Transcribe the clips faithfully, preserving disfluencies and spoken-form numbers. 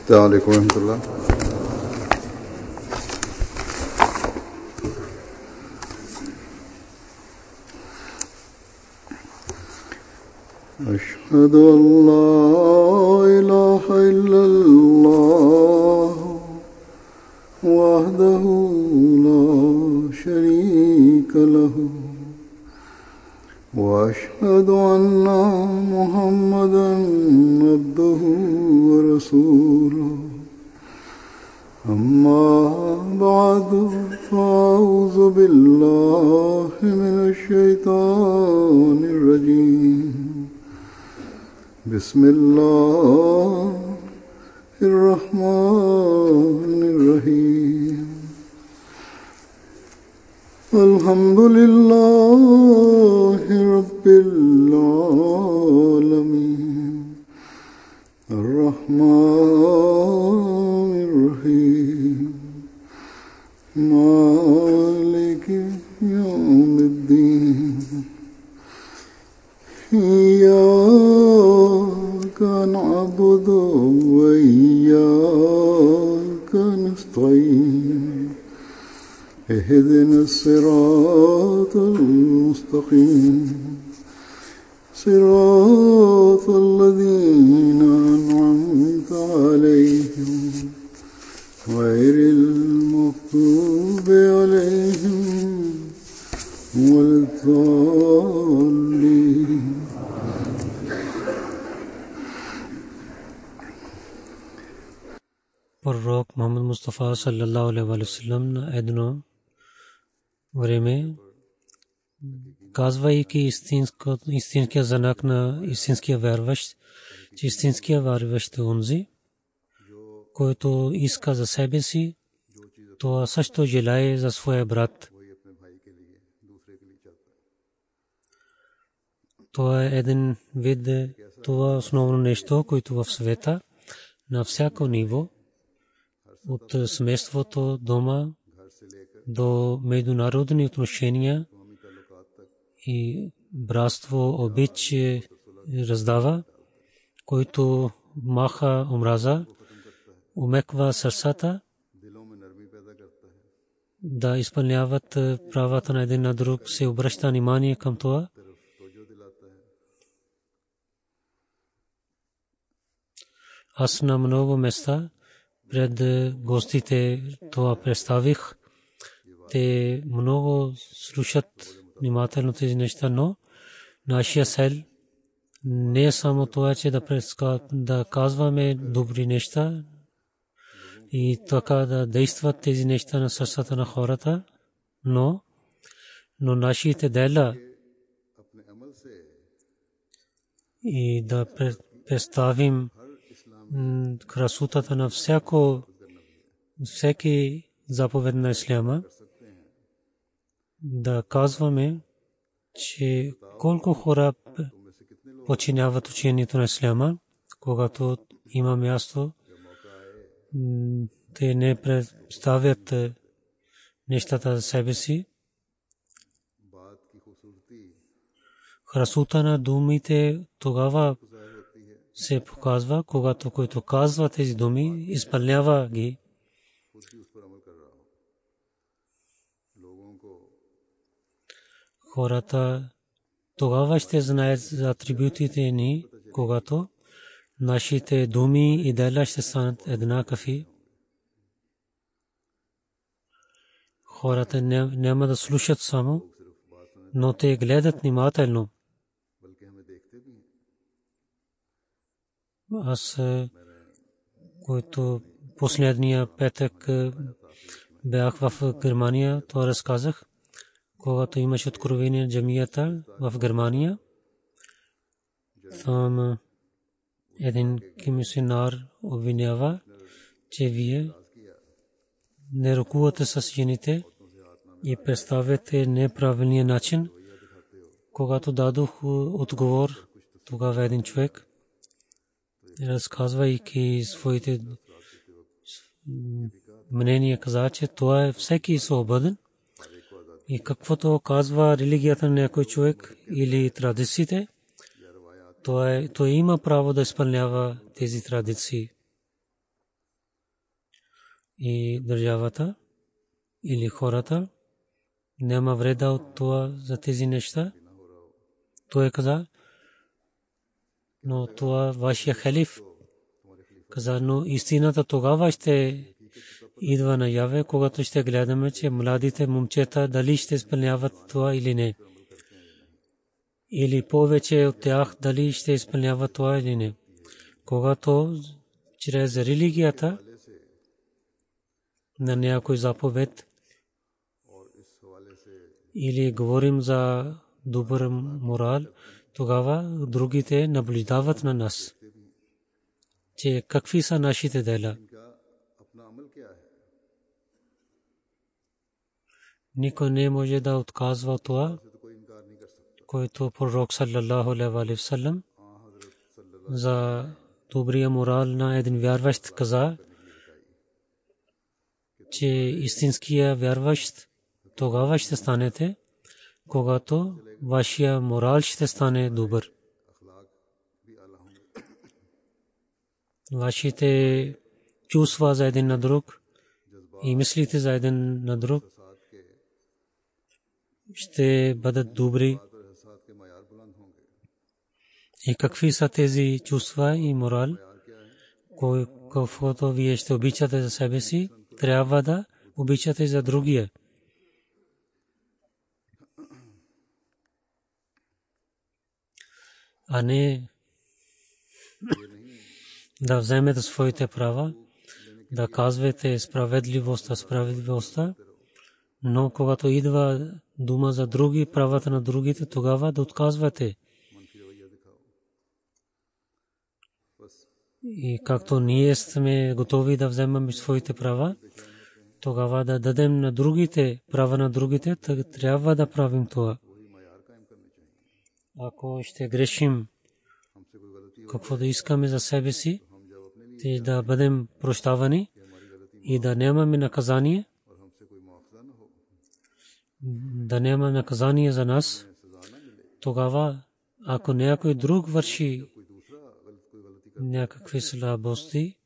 السلام عليكم ورحمة الله. أشهد أن لا إله إلا الله وحده لا شريك له وأشهد أن محمدا عبده ورسوله أما بعد فأعوذ بالله من الشيطان الرجيم بسم الله الرحمن الرحيم الحمد لله رب العالمين الرحمن الرحيم مالك يوم الدين إياك نعبد وإياك نستعين اهدنا الصراط المستقيم صراط الذين أنعمت عليهم غير المغضوب عليهم ولا الضالين. Пророк Мухаммад Мустафа саллаллаху алейхи ва саллям на едно време, казвайки истинския знак на истинския вярващ, че истинския вярващ е онзи, който иска за себе си, това също желае за своя брат. Това е един вид, това основно нещо, което в света на всяко ниво, от семейството, дома до международни отношения и братство, обич раздава, който маха омраза, умеква сърцата, да изпълняват правата на един на друг, се обръща внимание към това. Аз на много места пред гостите това представих. Те много слушат внимателно тези неща, но нашия цел не е само това, че да казваме добри неща и така да действат тези неща на сърцата на хората, но но нашите дела и да представим красотата на всяко всеки заповед на исляма, да казваме, че колко хора починяват учението на исляма, когато има място, те не представят нещата за себе си. Красота на думите тогава се показва, когато който казва тези думи, изпълнява ги. Хората тогава ще знаят за атрибутите ни, когато нашите думи и дела ще станат еднакви. Хората няма да слушат само, но те гледат внимателно. Аз, който последния петък бях в Германия, това разказах, когато имаше откровение на джамията в Германия. Там един комисионар обвинява, че вие не ръкувате с жените и представяте неправилния начин. Когато дадох отговор, тогава един човек, разказвайки своите мнения, каза, че това е всеки свободен и каквото казва религията на някой човек или традициите, той има право да изпълнява тези традиции. и държавата или хората. Няма вреда от това за тези неща. Той каза, но това вашия халиф каза, но истината тогава ще идва наяве, когато ще гледаме, че младите момчета дали ще изпълняват това или не. Или повече от тях дали ще изпълняват това или не. Когато чрез религията на някой заповед или говорим за добър морал, тогава другите наблюдават на нас, че какви са нашите дела. Никой не може да отказва това, което пророк саллаллаху алейхи ва саллям за добрия морал на един вярващ каза, че истинския вярващ тогава ще станете, когато вашия морал ще стане добър. Вашите чувства за един на друг и мислите за един на друг ще бъдат добри. И какви са тези чувства и морал, който вие ще обичате за себе си, трябва да обичате за другия. А не да вземете своите права, да казвате справедливостта, справедливостта, но когато идва дума за други, правата на другите, тогава да отказвате. И както ние сме готови да вземем своите права, тогава да дадем на другите права на другите, трябва да правим това. Ако ще грешим, какво да искаме за себе си, те да бъдем прощавани и да нямаме наказание, да няма наказание за нас, тогава, ако някой друг върши някакви слабости,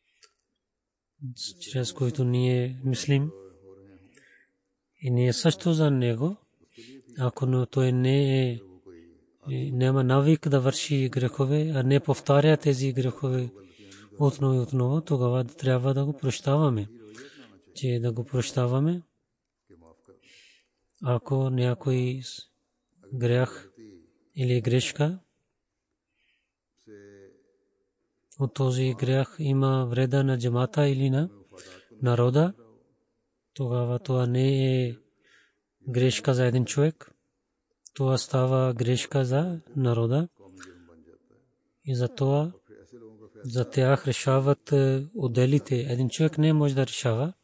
чрез които ние мислим, и ние също за него, ако той не е, няма навик да върши грехове, а не повтаря тези грехове отново и отново, тогава трябва да го прощаваме. Че да го прощаваме, ако някой грех или грешка от този грех има вреда на джамата или на народа, тогава това не е грешка за един човек, това става грешка за народа. И за това за тях решават отделите. Един човек не може да решава.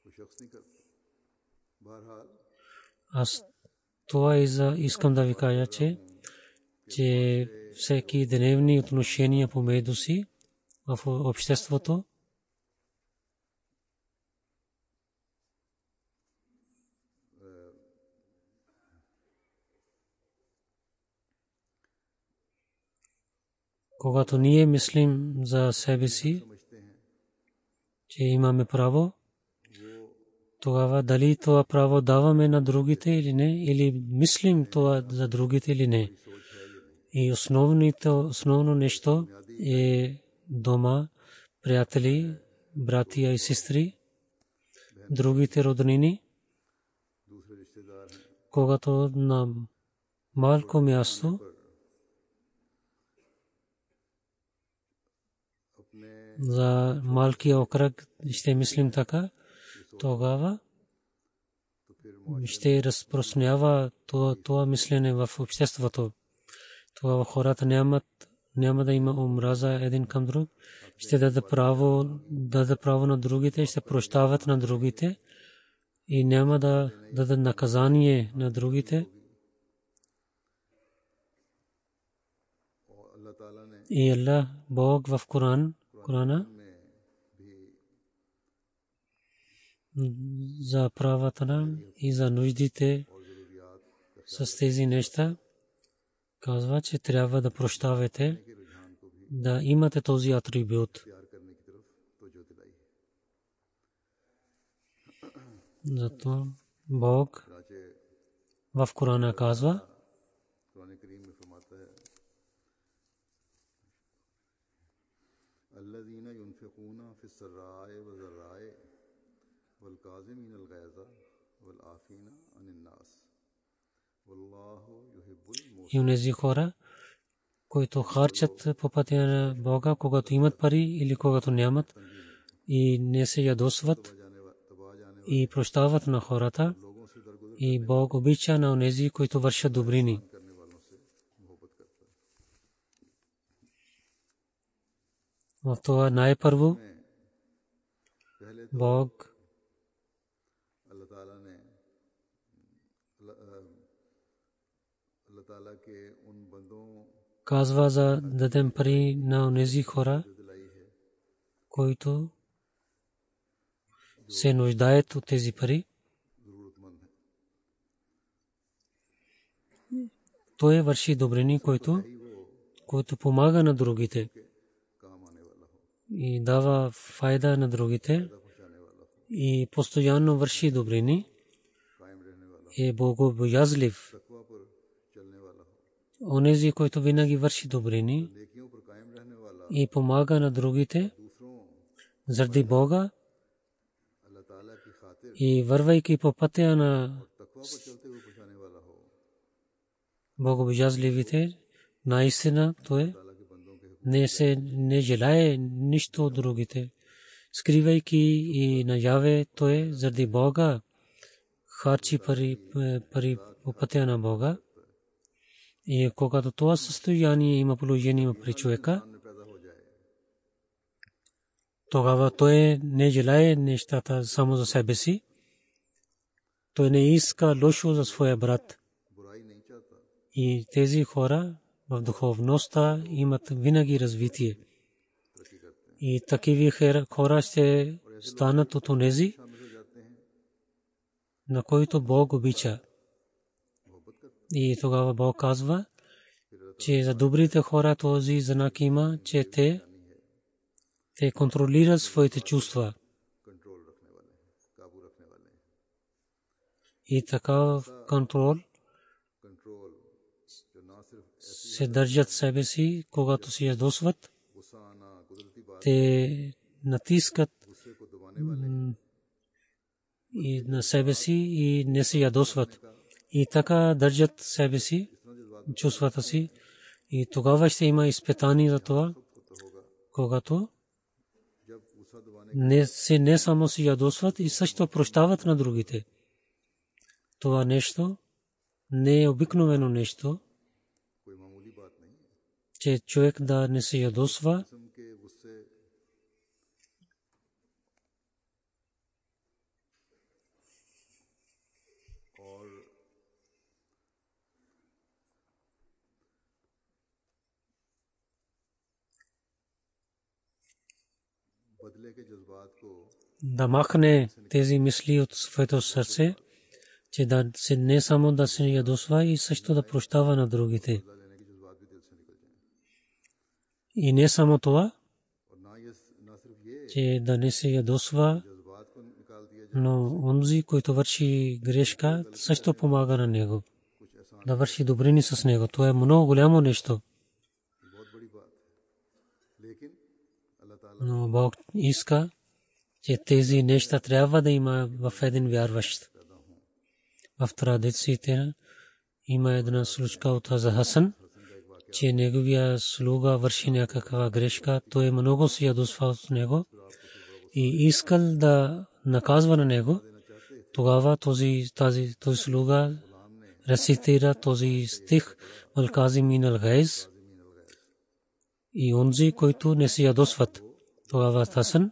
Аз това искам да ви кажа, че че всеки дневни отношения помежду си в обществото когато ние мислим за себе си, че имаме право, тогава дали това право даваме на другите или не, или мислим това за другите или не. И основно нещо е дома, приятели, братия и сестри, другите роднини. Когато на малко място за малкия окръг ще мислим така, тогава ще разпространява това мислене в обществото. Тогава хората нямат, няма да има омраза един към друг, ще даде право, даде право на другите, ще прощават на другите и няма да даде наказание на другите. И Аллах, Бог в Коран, Корана за правата на и за нуждите с тези неща казва, че трябва да прощавате, да имате този атрибут. Зато Бог в Корана казва, الذين ينفقون في السراء والضراء والكاظمين الغيظ والعافين عن الناس والله يحب المحسنين. и онези хора, които харчат по пътя на Бога, когато имат пари или когато нямат, и не се ядосват и прощават на хората, и Бог обича на онези, които вършат добрини. В това най-първо Бог казва за дадем пари на онези хора, които се нуждаят от тези пари. Той върши добрини, който, който помага на другите и дава файда на другите и постоянно върши добрини и е богобоязлив. Онези, които винаги върши добрини и помага на другите заради Бога и вървайки по пътя на богобоязливите, наистина той не се не желае нищо от другите. Скривайки и наяве, той заради Бога харчи пари, пари по пътя на Бога. И когато това състояние има положение при човека, тогава той не желае нещата само за себе си. Той не иска лошо за своя брат. И тези хора в духовността имат винаги развитие. И такива хора ще станат от онези, на които Бог обича. И тогава Бог казва, че за добрите хора този знак има, че те, те контролират своите чувства. И такъв контрол се държат себе си, когато се ядосват. Те натискат и на себе си и не се ядосват. И така държат себе си, чувствата си. И тогава ще има изпитание за това, когато не, се, не само се ядосват и също прощават на другите. Това нещо не е обикновено нещо, че човек да не се ядосва. Да махне тези мисли от своето сърце, че да се не само да се ядосва и също да прощава на другите. И не само това, че да не се ядосва, но онзи, който върши грешка, също помага на него. Да върши добрини с него. Това е много голямо нещо. Но Бог иска, че тези неща трябва да има в един вярващ. В традициите има една случка от Хазрат Хасан, че неговия слуга върши някаква грешка, той много се ядосва от него и искал да наказва на него. Тогава този, този, този слуга рецитира този стих Вал казимин ал гайз и онзи, който не се ядосват. Тогава Хасан,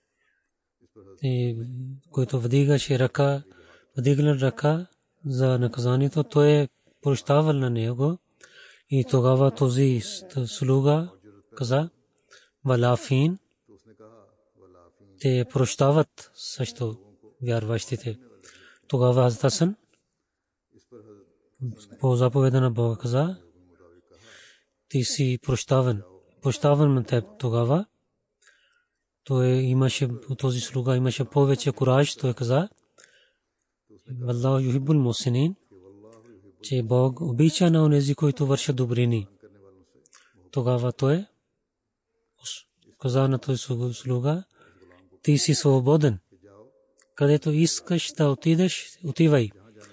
който вдигаше ръка, вдигнал ръка за наказанието, той е прощавал на него. И тогава този слуга каза Валафин, те прощават също вярващите. Тогава Хасан по заповеда на Бога каза, ти си прощаван. Прощаван на теб. Тогава той имаше, този слуга имаше повече кураж. Той каза: Валлаху юхиббул мусинин, че Бог обича на онези, които вършат добрини. Тогава той каза на този слуга: ти си свободен. Където искаш да отидеш, отивай.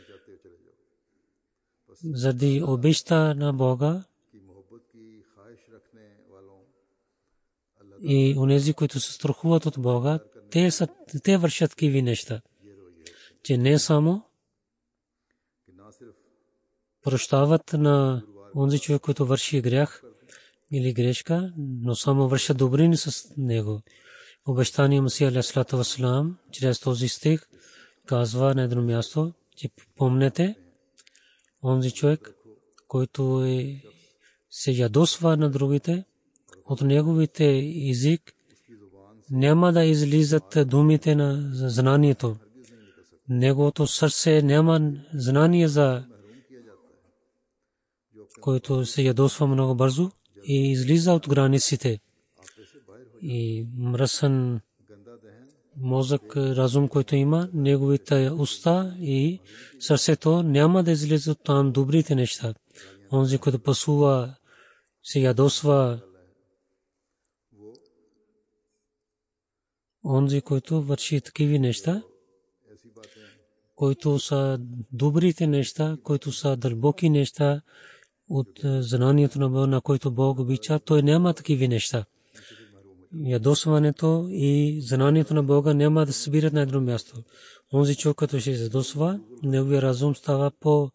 Заради обичта на Бога и онези, които се страхуват от Бога, те, са, те вършат такива неща, че не само прощават на онзи човек, който върши грях или грешка, но само вършат добрини с него. Обещание Масия алейхиссалату вассалам чрез този стих казва на едно място, че помнете, онзи човек, който е, се ядосва на другите, от неговите език няма да излизат думите на знанието. Неговото сърце няма знание, за който се ядосва много бързо и излиза от границите. И мръсен мозък, разум, който има, неговите уста и сърцето няма да излизат там добрите неща. Онзи, който пасува, се ядосва, онзи, който върши такива неща, които са добрите неща, които са дълбоки неща от знанието на Бога, на който Бог обича, той няма такива неща. Ядосването и знанието на Бога няма да се събират на едно място. Онзи човек, като се ядосва, неговия разум става по...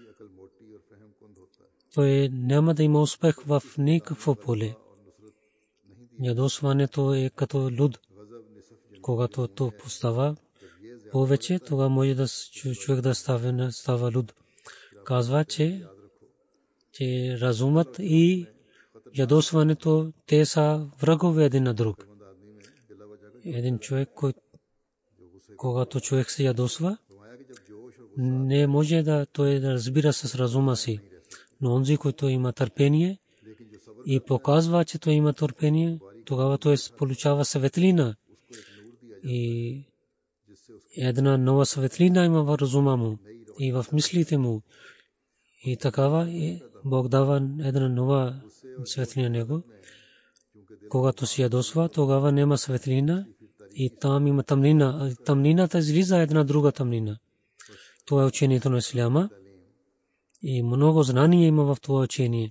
той няма да има успех в никакво поле. Ядосването е като луд. Когато то постава повече, тогава може да човек да става, става луд. Казва, че, че разумът и ядосването, те са врагове един на друг. Един човек, който, когато човек се ядосва, не може да той да разбира с разума си. Но онзи, който има търпение и показва, че той има търпение, тогава той получава светлина. И една нова светлина има в разума му и в мислите му. И такава Бог дава една нова светлина него. Когато се ядосва, тогава няма светлина и там има тъмнина. Тъмнината излиза една друга тъмнина. Това е учението на исляма и много знание има в това учение.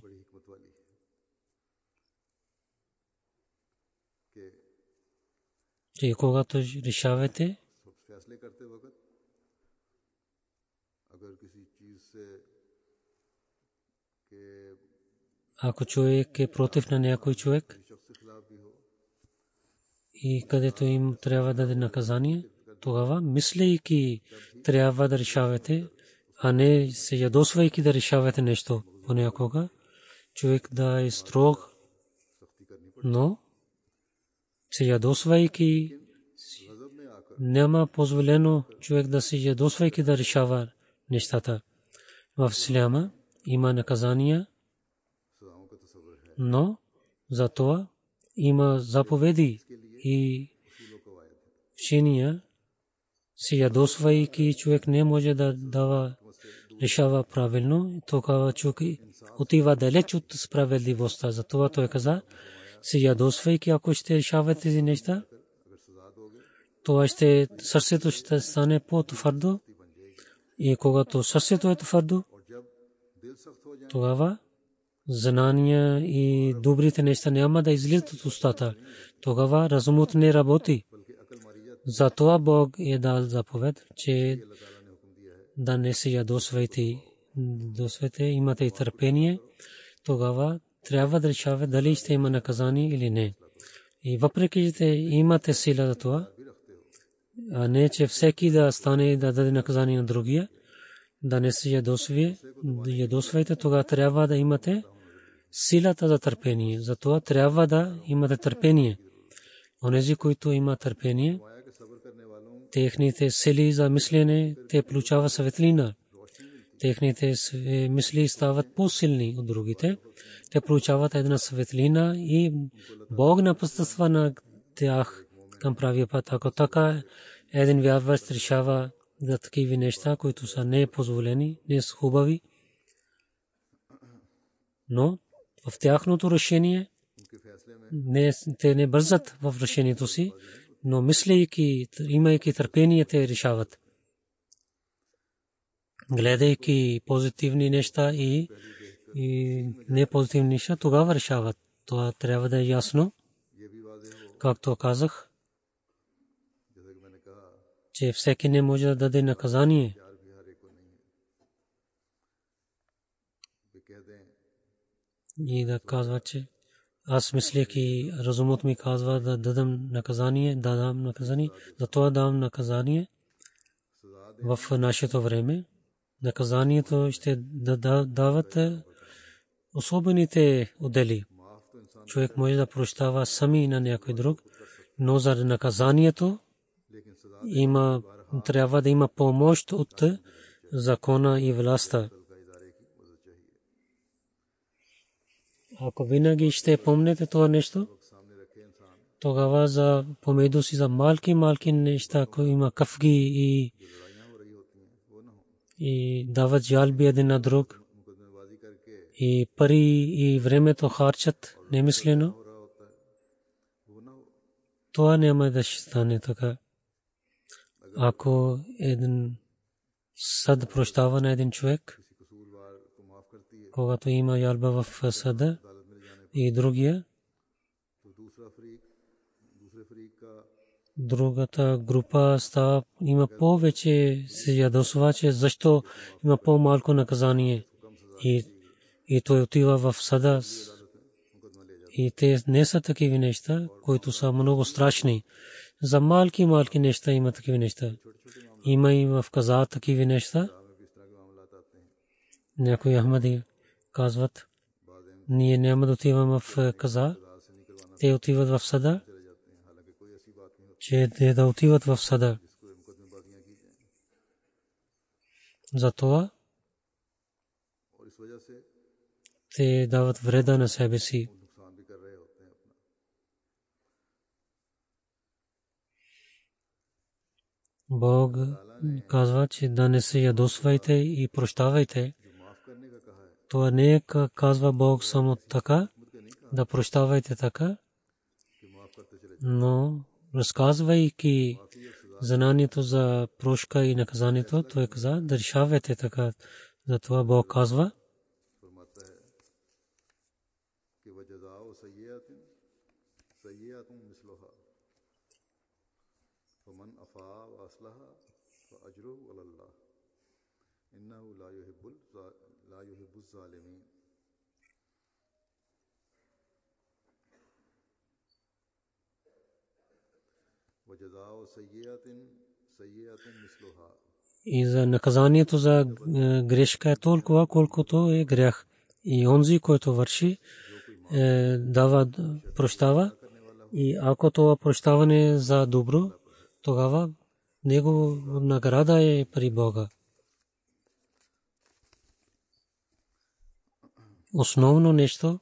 Че когато решавате, ако човек е против на някой човек и където им трябва да даде наказание, тогава мислейки трябва да решавате, а не се ядосвайки да решавате нещо понякога. Човек да е строг, но се ядосвайки няма позволено човек да се ядосвайки да решава нещата. В исляма има наказания, но за това има заповеди и учения. Се ядосвайки човек не може да дава решава правилно, тогава човек отива далеч от справедливостта. За това той каза, се ядосвайки, ако ще решавате тези неща, това ще сърцето ще стане по-твърдо. И когато сърцето е твърдо, тогава знания и добрите неща няма да излизат от устата. Тогава разумът не работи. Затова Бог е дал заповед, че да не се ядосвайте, имате и търпение. Тогава трябва да решавате дали ще има наказание или не. И въпреки че имате сила за това, а не че всеки да стане да даде наказание на другия, да не се ядосвайте, тогава трябва да имате силата за търпение. Затова трябва да имате търпение. Онези, които имат търпение, техните сили за мислене, те получават светлина. Техните мисли стават по-силни от другите. Те получават една светлина и Бог напътства на тях към правия път. Ако така един вярващ решава за такива неща, които са не позволени, не са хубави, но в тяхното решение не, те не бързат в решението си, но мислейки, имайки търпение, те решават. Гледайки позитивни неща и, и непозитивни неща, тогава решават. Това трябва да е ясно. Както казах, че всеки не може да даде наказание. И да казва, че аз мислейки, разумът ми казва да дадам наказание, да дам наказание, затова дам наказание в нашето време. Наказанието ще дават особените отдели. Човек може да прощава сами на някой друг, но за наказанието има, трябва да има помощ от закона и властта. Ако винаги ще помните това нещо, тогава за помежду си за малки малки неща, ако има кафги и и дават жалби един на друг и пари и времето харчат немислено, това няма да ще стане така. Ако един съд прощава на един човек, когато има жалба в съда и другия, другата група става, има повече се ядосва, че защо има по-малко наказание и, и той отива в съда. И те не са такива неща, които са много страшни. За малки малки неща има такива неща. Има и в каза такива неща. Някои ахмади казват, ние няма да отиваме в каза, те отиват в съда, че те да отиват в съда. Затова те дават вреда на себе си. Бог казва, че да не се ядосвайте и прощавайте. Това не е казва Бог само така, да прощавайте така, но разказвайки знанието за прошка и наказанието, той каза да решавате така. Затова Бог казва, и за наказанието за грешка е толкова, колкото е грях. И онзи, който върши, е, дава, прощава. И ако това прощаване е за добро, тогава него награда е при Бога. Основно нещо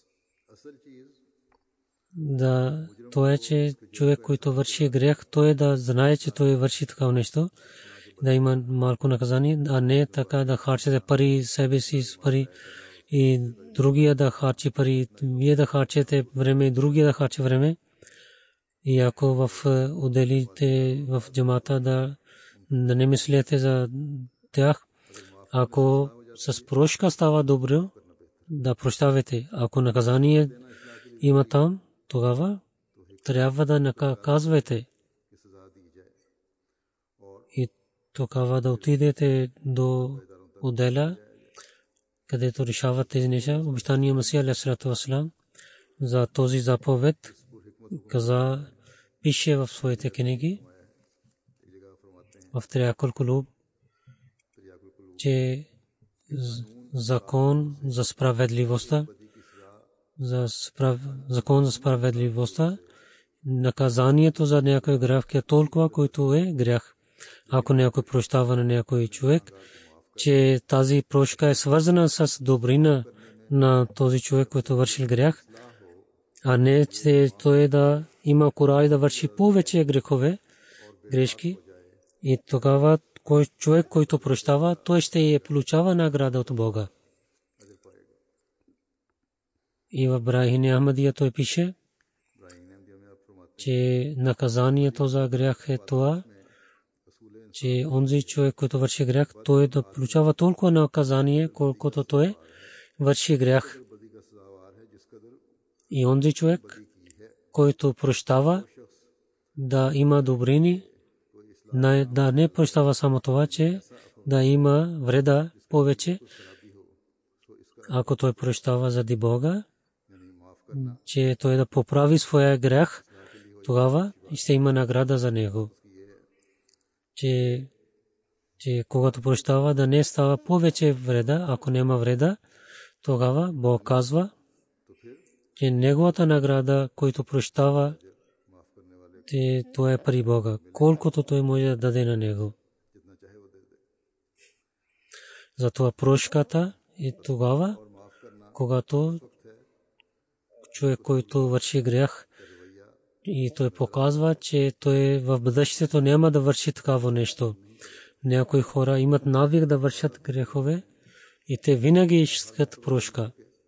да това е, че човек, който върши грех, той да знае, че той върши такава нещо, да има малко наказание, а не така да харчите пари себе си с пари и другия да харчи пари, вие да харчите време, другия да харчи време. И ако в отделите в джамата да, да не мислите за тях, ако с прошка става добро, да прощавате. Ако наказание има там, тогава трябва да наказвате. И тогава да отидете до отдела, където решават тези неща. Обещания Масия алейхиссалату вассалам за този заповед каза, пише в своите книги в Триакул Кулуб, че закон за справедливостта, за справ... закон за справедливостта, наказанието за някой грях е толкова, който е грях. Ако някой прощава на някой човек, че тази прошка е свързана с добрина на този човек, който вършил грях, а не че той да има кураж да върши повече грехове, грешки. И тогава кой човек, който прощава, той ще я получава награда от Бога. И в Брахин Ахмадия той пише, че наказанието за грях е това, че онзи човек, който върши грях, той да получава толкова наказание, колкото той върши грях. И онзи човек, който прощава, да има добрини, да не прощава само това, че да има вреда повече. Ако той прощава заради Бога, че той да поправи своя грях, тогава ще има награда за него. Че, че когато прощава, да не става повече вреда. Ако няма вреда, тогава Бог казва, че неговата награда, който прощава, че това е при Бога, колкото той може да даде на него. Затова прошката е тогава, когато човек, който върши грях, и той показва, че той в бъдещето няма да върши такава нещо. Някои хора имат навик да вършат грехове и те винаги искат прошка.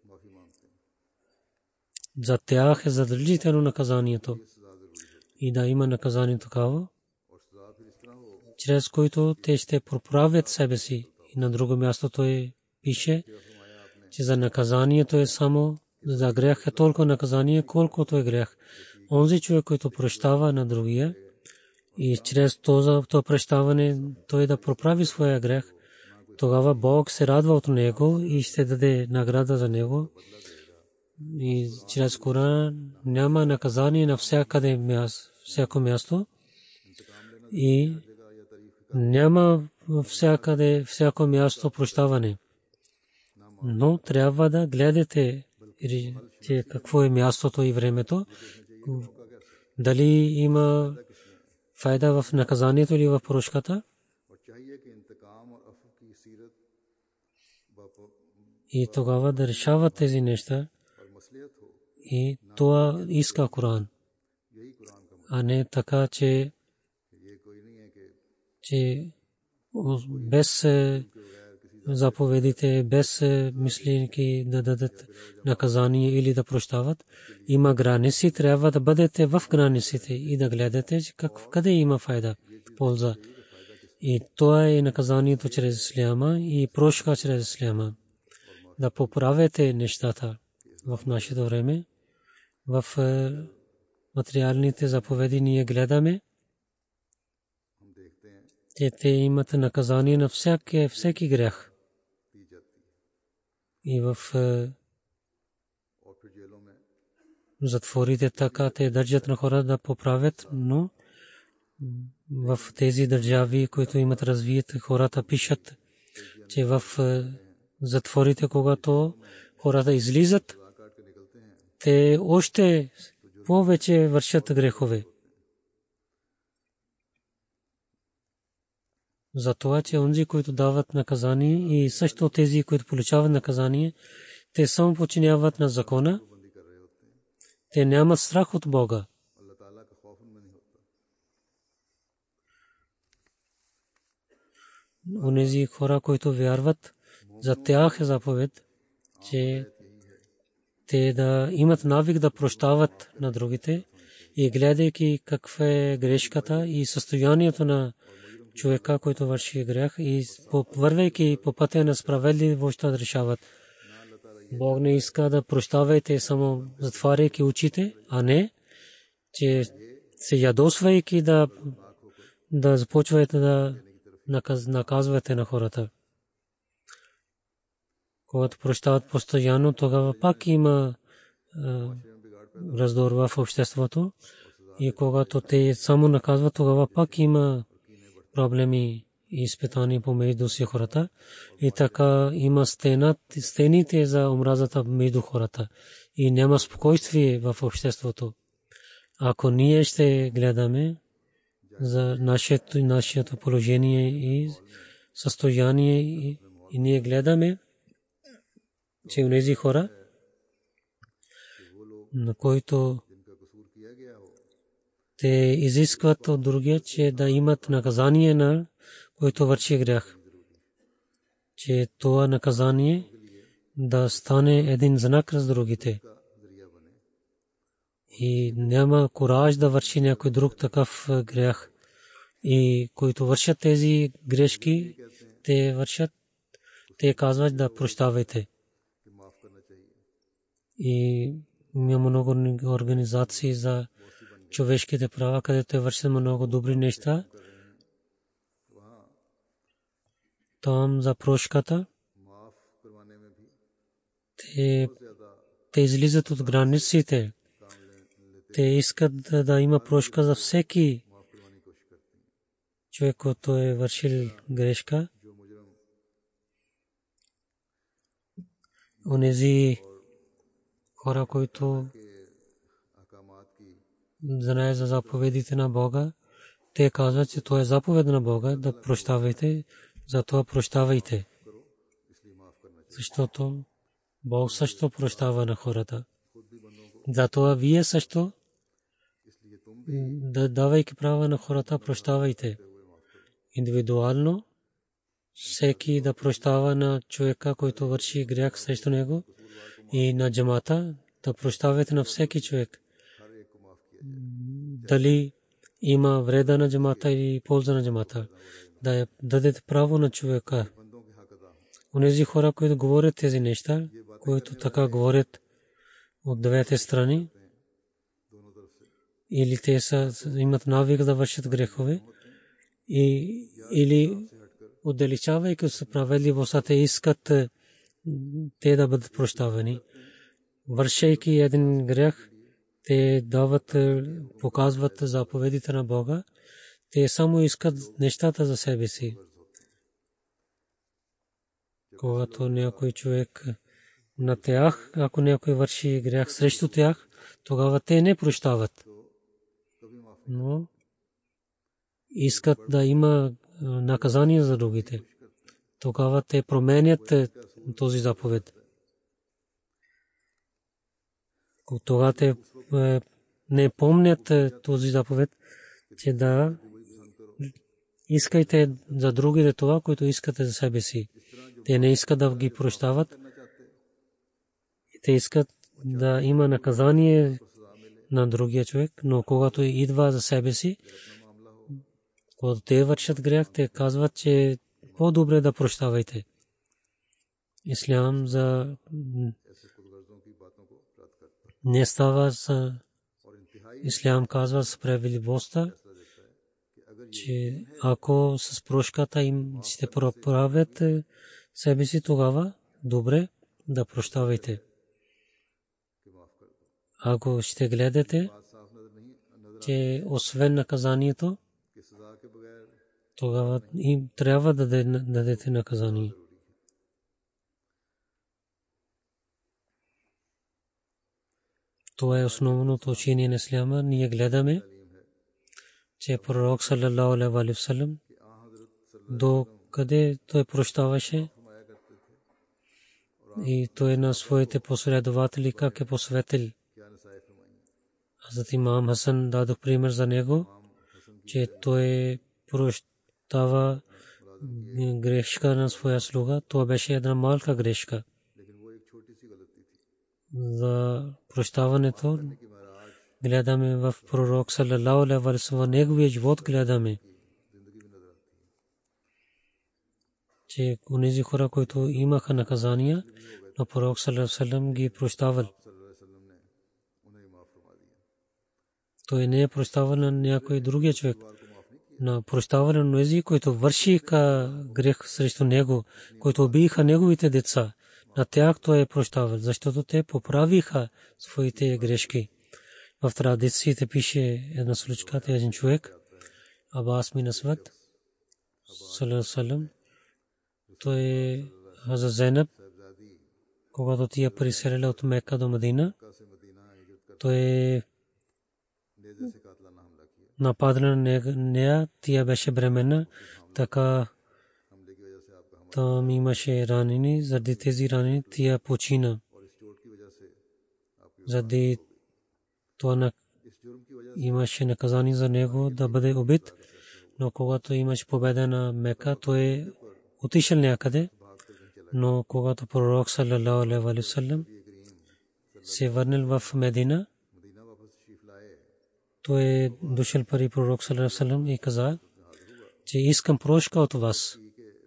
За тях е задължително наказанието. И да има наказание такава, чрез който те ще поправят себе си. И на друго място той пише, че за наказанието е само за грех е толкова наказание, колкото е грех. Онзи човек, който прощава на другия и чрез това прощаване той да поправи своя грех, тогава Бог се радва от него и ще даде награда за него. И чрез Коран няма наказание на всякъде място, всяко място и няма всякъде, всяко място прощаване. Но трябва да гледате, че какво е мястото и времето, дали има файда в наказанието или в прошката. И тогава да решават тези неща. И това иска Коран. А не така, че, че без заповедите, без мисленки да дадат наказание или да прощават. Има граници, трябва да бъдете в границите и да гледате как, къде има файда, полза. И това е наказанието чрез исляма и прошка чрез исляма. Да поправете нещата в нашето време. В материалните заповеди ние гледаме, че те имат наказание на всяки, всеки грях. И в затворите така те държат на хора да поправят, но в тези държави, които имат развит, хората пишат, че в затворите, когато хората излизат, те още повече вършат грехове. За това, че онзи, които дават наказание и също тези, които получават наказание, те само подчиняват на закона. Те нямат страх от Бога. Онези хора, които вярват, за тях е заповед, че те да имат навик да прощават на другите и гледайки каква е грешката и състоянието на човека, който върши грех, и вървейки по пътя на справедливост да решават. Бог не иска да прощавате само затваряйки очите, а не, че се ядосвайки да, да започвате да наказвате на хората. Когато прощават постоянно, тогава пак има раздор в обществото. И когато те само наказват, тогава пак има проблеми и изпитания помежду си хората. И така има стените за омразата между хората. И няма спокойствие в обществото. Ако ние ще гледаме за нашето, нашето положение и състояние и, и ние гледаме, че онези хора, на които те изискват от другия, че да имат наказание на който върши грях, че това наказание да стане един знак за другите и няма кураж да върши някой друг такъв грях. И които вършат тези грешки, те вършат, те казват да прощавайте. И има много организации за човешките права, където вършат много добри неща. Там за прошката те, те излизат от границите. Те искат да, да има прошка за всеки човек, който е вършил грешка. Онези хора, които знаят за заповедите на Бога, те казват, че това е заповед на Бога, да прощавайте, затова прощавайте. Защото Бог също прощава на хората. Затова вие също, да давайки права на хората, прощавайте. Индивидуално, всеки да прощава на човека, който върши грях срещу него, и на джамата да прощавате на всеки човек. Дали има вреда на джамата или полза на джамата, да дадете право на човека. Онези хора, които говорят тези неща, които така говорят от двете страни, или те са, имат навик да вършат грехове, и, или отдалечавайки справедливостта, те искат те да бъдат прощавани. Вършейки един грех, те дават, показват заповедите на Бога. Те само искат нещата за себе си. Когато някой човек на тях, ако някой върши грех срещу тях, тогава те не прощават. Но искат да има наказание за другите. Тогава те променят този заповед. Тогава те не помнят този заповед, че да искайте за другите това, което искате за себе си. Те не искат да ги прощават. Те искат да има наказание на другия човек, но когато идва за себе си, когато те вършат грех, те казват, че по-добре да прощавайте. Ислям за не става с Ислям казва справедливостта, че ако с прошката им ще проправят себе си, тогава добре да прощавайте. Ако ще гледате, че освен наказанието, тогава им трябва да дадете наказание. Това е основното учение на Исляма. Ние гледаме, че пророк саллалаху алейхи ва саллям до къде той прощаваше и той на своите последователи как е посветил. Хазрат имам Хасан дадох пример за него, че той прощава грешка на своя слуга. Това беше една малка грешка. За прощаването гледаме в пророк саллалаху алейхи ва саллям, неговия живот гледаме, че онези хора, които имаха наказания, но пророк саллалаху алейхи ва саллям ги прощавал. Той не е прощавал на някой другия човек, но прощавал на онези, които вършиха грех срещу него, които убиха неговите деца. На тях той е прощавал, защото те поправиха своите грешки. В традициите пише една случка, един човек, Абас бин Асвад, саллалаху алейхи ва саллям, той е Хазрат Зейнаб, когато тя преселила от Мека до Медина, той е нападна на нея, тя беше бременна, така там имаше ранени, заради тези ранени тя почина. Заради това имаше наказание за него да бъде убит, но когато имаше победа на Мека, той отишъл някъде, но когато пророк саллалаху алейхи ва саллям се върнал в Медина, той дошъл при пророк саллалаху алейхи ва саллям и каза, че искам прошка от вас.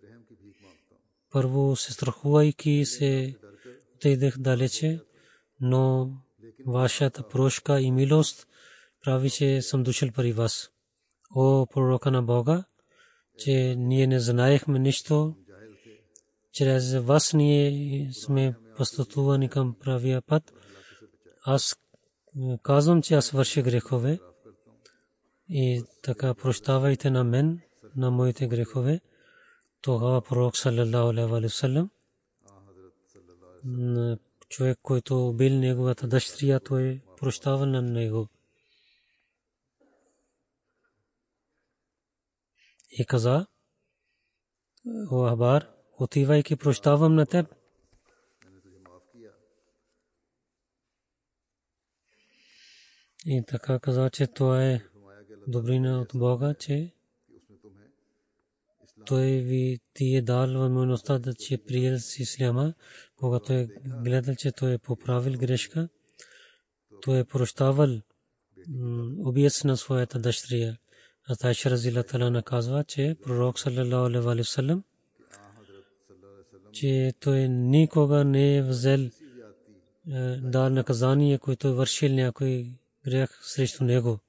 Първо се страхувайки се отидех далече, но вашата прошка и милост прави, че съм дошъл при вас. О пророка на Бога, че ние не знаехме нищо, чрез вас ние сме постъпвани към правия път. Аз казвам, че аз върша грехове и така прощавайте на мен, на моите грехове. Тогава пророк саллалаху алейхи ва саллям, човек, който убил неговата дъщеря, той прощава на него. И каза, о Ахбар, отивайки прощавам на теб. И така каза, че това е добрина от Бога, че той ви ти е дал възможността да че приел с исляма, когато е гледал, че той е поправил грешка, той е прощавал убиец на своята дъщеря. Айша разияллаху анха казва, че пророк саллалаху алейхи ва саллям, че той никога не е взел дал наказание, който е вършил някой грех срещу него.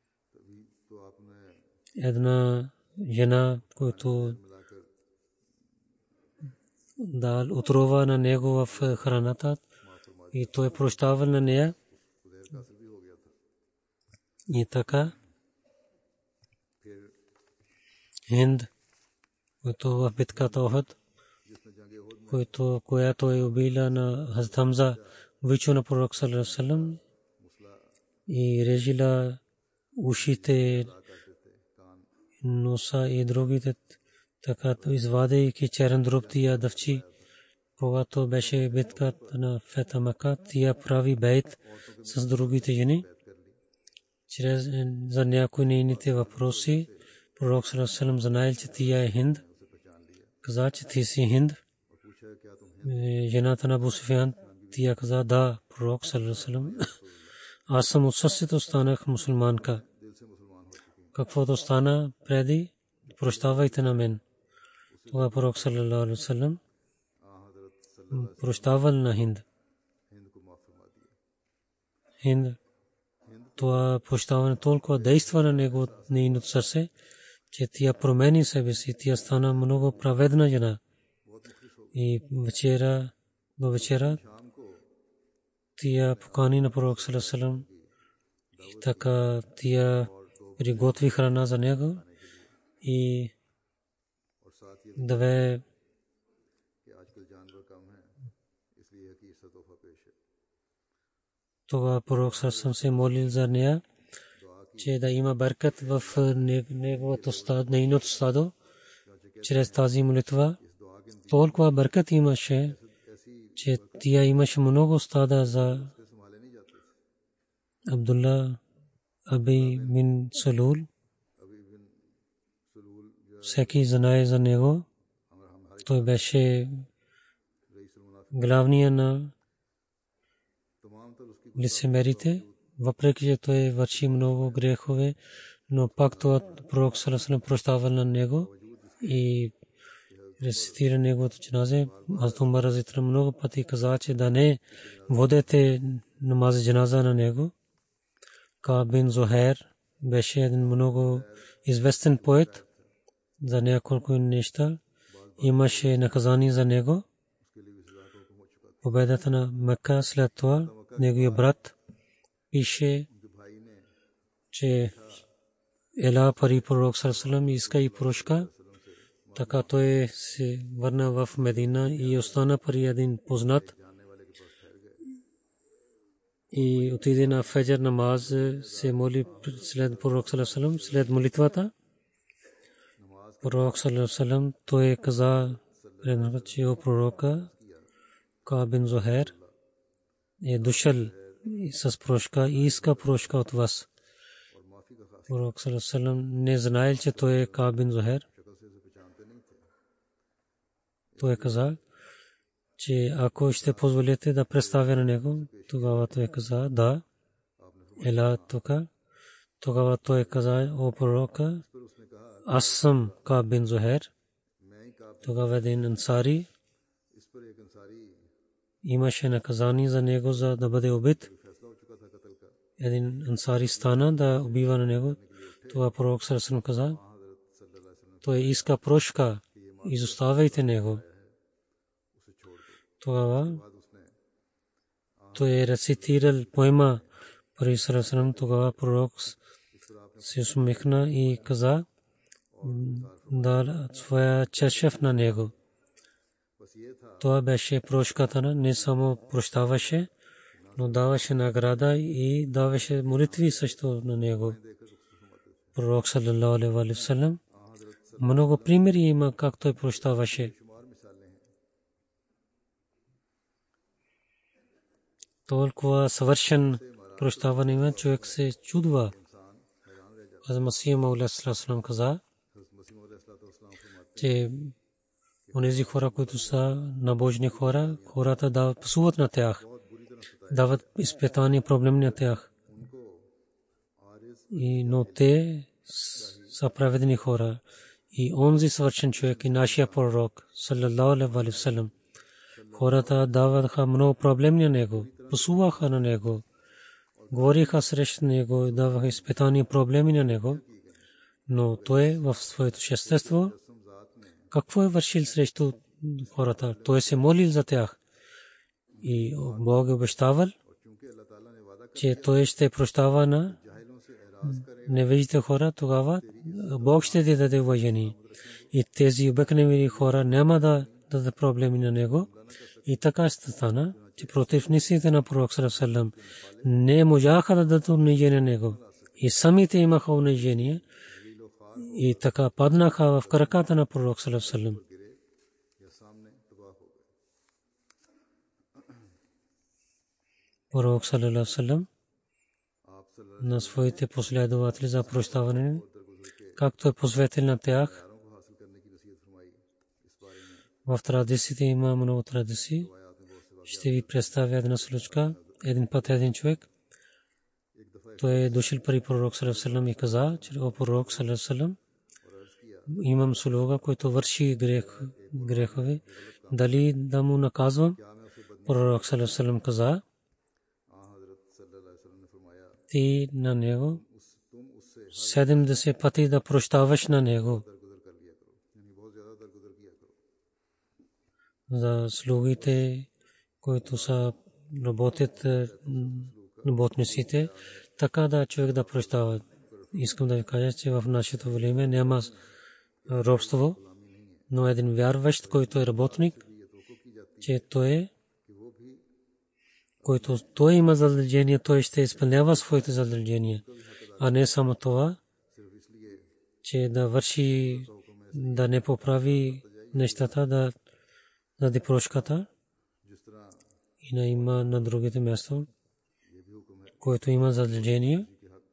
Една жена, който дал отрова на него в храната и той прощавал на нея. И така Хинд, който в битката Охад, който която е убила на Хазрат Хамза, вичо на пророк саллалаху алейхи ва саллям и режила ушите, носа и другите, така извадейки черен дроб тия дъвчи. Когато беше битката на Фета Мака, тия прави бейт с другите жени. Чрез за някои нейните въпроси пророк саллалаху алейхи ва саллям знаел, че тия е Хинд. Каза, че ти си Хинд, жената на Абу Суфиян. Тия каза, да, пророк саллалаху алейхи ва саллям, аз съм от сърцето станах мусулманка. Каквото стана преди, прощавайте на мен. Това пророк саллалаху алейхи ва саллям прощавал на Хинд. Хинд, това прощаване толкова действа на него от нейното сърце, че тя промени себе си, тя стана много праведна жена. И вечера, до вечера, тя покани на пророк саллалаху алейхи ва саллям и така тя приготви храна за него и даде това пророк саллалаху алейхи ва саллям се молил за нея, че да има бъркат в неговото стадо, нейното стадо. Чрез тази молитва толкова бъркат имаше, че тя имаше много стада за Абдулла Аби бин Салул. Всеки знае за него. Той беше главния на лицемерите, въпреки че той върши много грехове, но пак това пророк саллалаху алейхи ва саллям прощавал на него и рецитира неговото джаназе. Хазрат Умар разитра много пъти каза, че да не водете намаз джаназа на него. Кааб бин Зухайр беше един много известен поет за няколко неща. Имаше наказание за него. Победата на Мекка, след това неговия брат пише, че ела пари пророк саллалаху алейхи ва саллям иска и прошка. Така той се върна в Медина и остана при един познат и отиде на фаджр намаз, се моли след пророк саллалаху алейхи ва саллям. След молитвата пророк саллалаху алейхи ва саллям той каза, че о пророка, Кааб бин Зухайр е дошъл с прошка и иска прошка от вас. Пророк саллаллаху алейхи ва саллям не знаел, че той е Кааб бин Зухайр. Той каза, че ако ще позволите да представя на него, тогава той каза, да, ела тук. Тогава той каза, о пророка, аз съм Кааб бин Зухайр. Тогава един ансари имаше наказание за него, за да бъде убит. Един ансари стана да убива на него. Това пророк саллаллаху алейхи ва саллям каза, той иска прошка, изоставяйте него. Тогава той е рецитирал поема при саллаллаху алейхи ва саллям. Тогава пророк се усмихна и каза, да своя чашев на него. Това беше прошката на, не само прощаваше, но даваше награда и даваше молитви също на него. Пророк саллаллаху алейхи ва саллям много примери има как той прощаваше. Толкова съвършен прощаване има, човек се чудва. Аз Масих Мауд алейхи каза, че онези хора, които са набожни хора, хората да псуват на тях, дават изпитания, проблеми на тях. И, но те са праведни хора. И онзи съвършен човек и нашия пророк, саллаллаху алейхи ва саллям, хората даваха много проблеми на него, псуваха на него, говориха срещу него и даваха изпитания, проблеми на него. Но той в своето естество какво е вършил срещу хората? Той се молил за тях. И Бог е обещавал, че той ще прощава на невежите хора. Тогава Бог ще ти даде уважение. И тези обикновени хора няма да дадат проблеми на него. И така ще стана, че противниците на пророк саллаллаху алейхи ва саллям не можаха да дадат унижение на него. И самите имаха унижение. И така паднаха в краката на пророк саллаллаху алейхи ва саллям. Пророк саллаллаху алейхи ва саллям на своите последователи за прощаване, както е посветил на тях. В традициите има много традиции. Ще ви представя една случка. Един път един човек, той е дошъл при пророк саллаллаху алейхи ва саллям и каза, че о пророк саллаллаху алейхи ва саллям, имам слуга, който върши грех, грехове. Дали да му наказвам? Пророк саллаллаху алейхи ва саллям каза, ти на него седемдесет пъти да прощаваш на него. За слугите, които са работят, работниците, така да човек да прощава. Искам да ви кажа, че в нашето време няма робство, но един вярващ, който е работник, че той е, който той има задължение, той ще изпълнява своите задължения, а не само това, че да върши, да не поправи нещата, да даде прошката. И на има на другите места, който има задължение,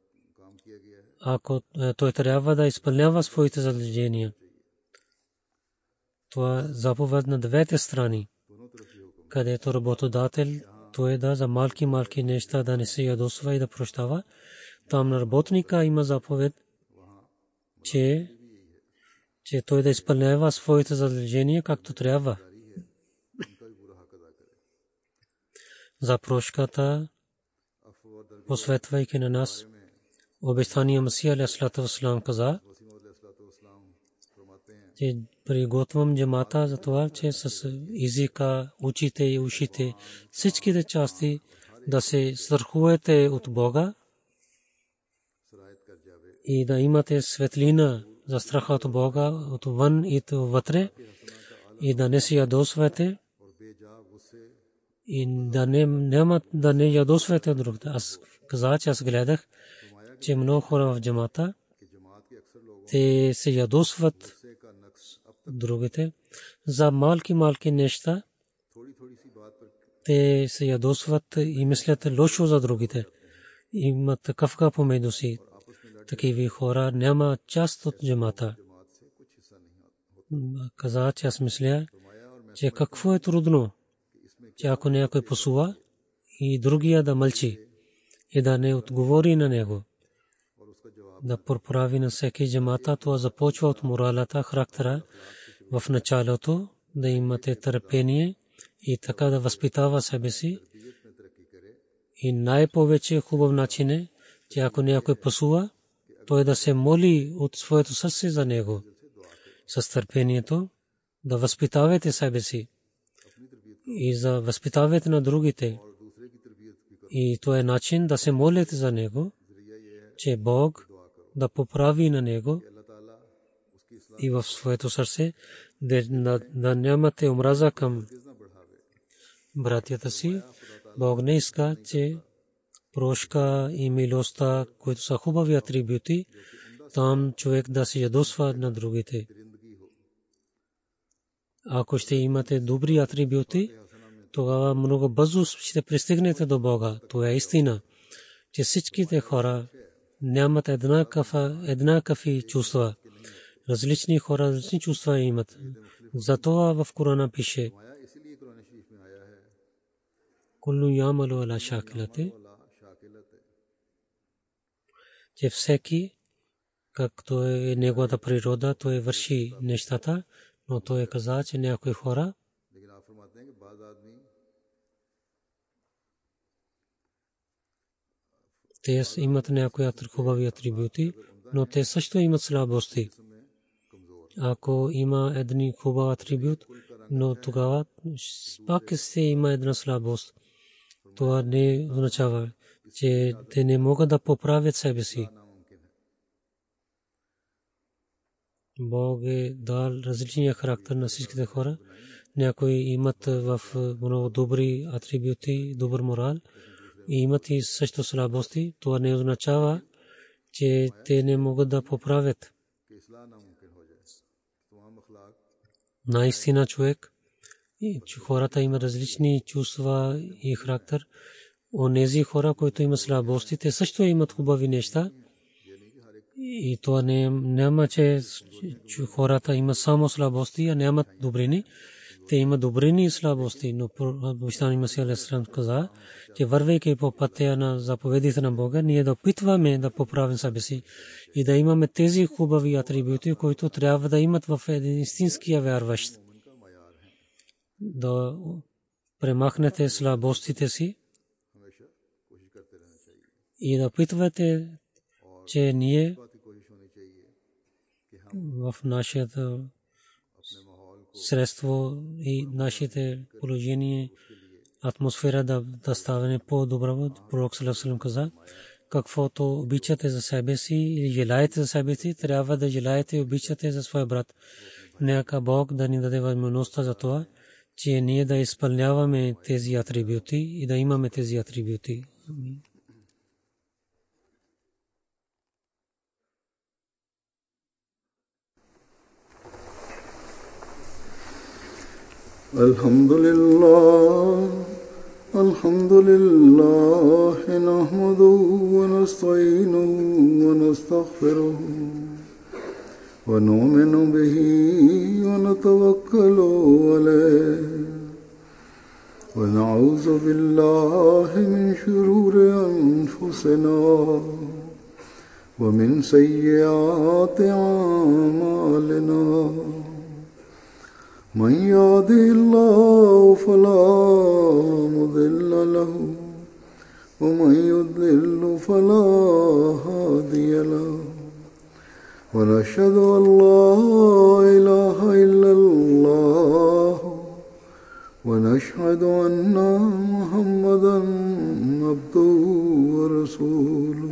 ако той трябва да изпълнява своите задължения. Това е заповед на двете страни, където работодател той да за малки малки неща да не се ядосва и да прощава. Там на работника има заповед, че че той да изпълнява своите задължения както трябва. За прошката, посветвайки на нас, обещания Масих алейхи салам каза, че приготвям джамата за това, че с езика, очите и ушите, всичките части да се страхувате от Бога и да имате светлина за страха от Бога, отвън и вътре, и да не се ядосвате и да не няма да не ядосвате другите. Аз казах, че аз гледах, че много хора в джамата те се ядосват другите за малки малки неща. Те се ядосват и мислят лошо за другите. Имат кафка помежду си. такива хора няма част от джамата. Каза, че аз мисля, че какво е трудно, че ако някой посува и другия да мълчи и да не отговори на него, да поправи на всеки джамата, това започва от моралата, характера в началото, да имате търпение и така да възпитава себе си. И най-повече хубав начин е, че ако някой посува, той да се моли от своето сърце за него. С търпението да възпитавате себе си и за възпитавате на другите. И това е начин да се молите за него, че Бог да поправи на него и в своето сърце да, да нямате омраза към братята си. Бог не иска, че прошка и милостта, които са хубави атрибути, там човек да се ядосва на другите. Ако ще имате добри атрибути, тогава много бързо ще пристигнете до Бога. Това е истина, че всичките хора нямат еднакви чувства. Различни хора различни чувства имат. Затова в Корана пише: Куллу ямалу ала шакилате, че всеки, както е неговата природа, той върши нещата, но той каза, че някои хора те имат някои хубави атрибути, но те също имат слабости. Ако има един хубав атрибут, но тогава пак се има една слабост. Това не означава, че те не могат да поправят себе си. Бог е дал различния характер на всичките хора. Някои имат в много добри атрибути, добър морал, и имат и също слабости. Това не означава, че те не могат да поправят. Наистина човек и хората имат различни чувства и характер. Онези хора, които имат слабости, те също имат хубави неща. И това не няма, че хората имат само слабости, а нямат добрини. Те имат добрини и слабости, но Обещаният Месия алейхи салам каза, че вървейки по пътя на заповедите на Бога, ние да опитваме да поправим себе си и да имаме тези хубави атрибути, които трябва да имат в един истинския вярващ. Да премахнете слабостите си и да опитвате, че ние в нашето средство и нашите положение, атмосфера да, да ставане по-добра. Пророк саллаллаху алейхи ва саллям каза: каквото обичате за себе си или желаете за себе си, трябва да желаете и обичате за своя брат. Нека Бог да ни даде възможността за това, че ние да изпълняваме тези атрибути и да имаме тези атрибути. Амин. الحمد لله الحمد لله نحمده ونستعينه ونستغفره ونؤمن به ونتوكل عليه ونعوذ بالله من شرور أنفسنا ومن سيئات أعمالنا من يهده الله فلا مضل له ومن يضلل فلا هادي له ونشهد أن لا إله إلا الله ونشهد أن محمدا عبده ورسوله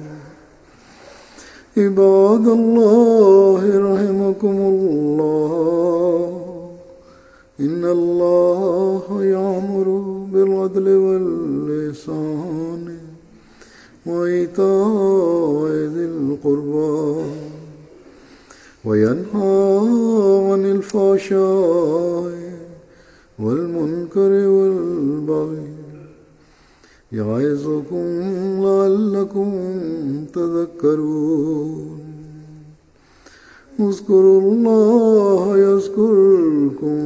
عباد الله رحمكم الله إن الله يأمر بالعدل والإحسان وإيتاء ذي القربى وينهى عن الفحشاء والمنكر والبغي يعظكم لعلكم تذكرون اذكروا الله يذكركم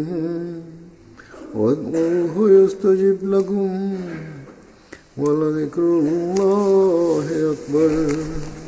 وادعوه يستجب لكم ولذكر الله أكبر